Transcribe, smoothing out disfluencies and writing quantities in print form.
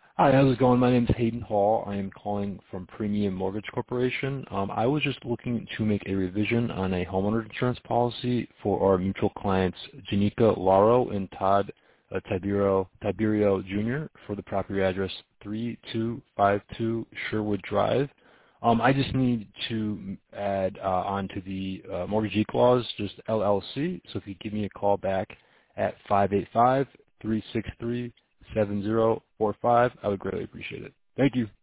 Hi, how's it going? My name is Hayden Hall. I am calling from Premium Mortgage Corporation. I was just looking to make a revision on a homeowner insurance policy for our mutual clients, Janika Lauro and Todd Tiberio Jr. for the property address 3252 Sherwood Drive. I just need to add onto the mortgagee clause just LLC. So if you give me a call back at 585-363-7045, I would greatly appreciate it. Thank you.